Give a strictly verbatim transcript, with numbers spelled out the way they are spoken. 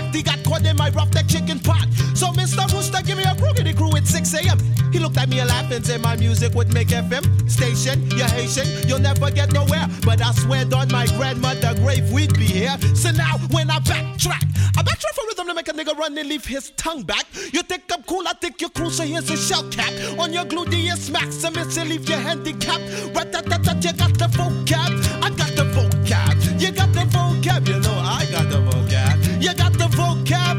He got caught in my rough neck chicken pot. So Mister Rooster, give me a groovy crew at six a.m. He looked at me and laughed and said my music would make F M station. You're Haitian, you'll never get nowhere. But I swear on my grandmother grave we'd be here. So now when I backtrack, I backtrack for rhythm to make a nigga run and leave his tongue back. You think I'm cool, I think you're cool, so here's a shell cap. On your gluteus maximus, you leave your handicap. Rat-tat-tat-tat, you got the vocab, I got the vocab. You got the vocab, you know I got the vocab. You got the vocab.